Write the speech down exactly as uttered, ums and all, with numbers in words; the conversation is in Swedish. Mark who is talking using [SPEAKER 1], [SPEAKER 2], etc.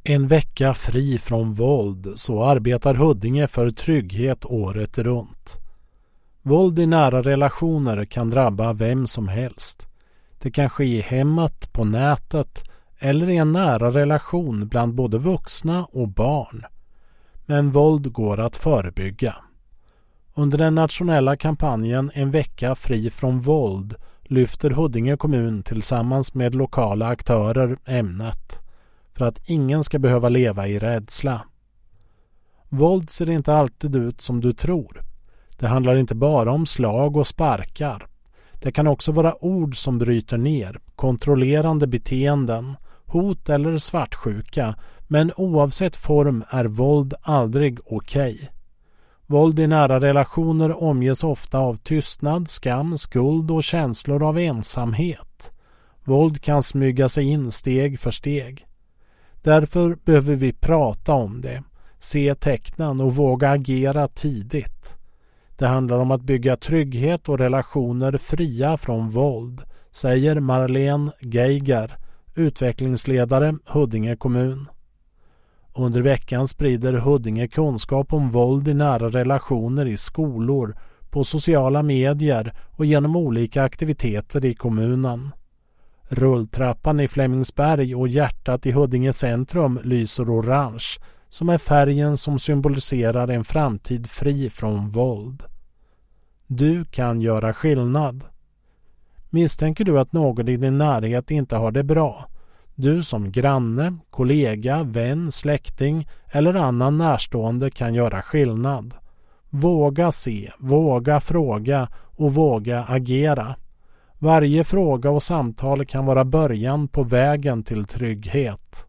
[SPEAKER 1] En vecka fri från våld, så arbetar Huddinge för trygghet året runt. Våld i nära relationer kan drabba vem som helst. Det kan ske i hemmet, på nätet eller i en nära relation bland både vuxna och barn. Men våld går att förebygga. Under den nationella kampanjen En vecka fri från våld lyfter Huddinge kommun tillsammans med lokala aktörer ämnet för att ingen ska behöva leva i rädsla. Våld ser inte alltid ut som du tror. Det handlar inte bara om slag och sparkar. Det kan också vara ord som bryter ner, kontrollerande beteenden, hot eller svartsjuka, men oavsett form är våld aldrig okej. Våld i nära relationer omges ofta av tystnad, skam, skuld och känslor av ensamhet. Våld kan smyga sig in steg för steg. Därför behöver vi prata om det, se tecknen och våga agera tidigt. Det handlar om att bygga trygghet och relationer fria från våld, säger Marlene Geiger, utvecklingsledare Huddinge kommun. Under veckan sprider Huddinge kunskap om våld i nära relationer i skolor, på sociala medier och genom olika aktiviteter i kommunen. Rulltrappan i Flemingsberg och hjärtat i Huddinge centrum lyser orange, som är färgen som symboliserar en framtid fri från våld. Du kan göra skillnad. Misstänker du att någon i din närhet inte har det bra? Du som granne, kollega, vän, släkting eller annan närstående kan göra skillnad. Våga se, våga fråga och våga agera. Varje fråga och samtal kan vara början på vägen till trygghet.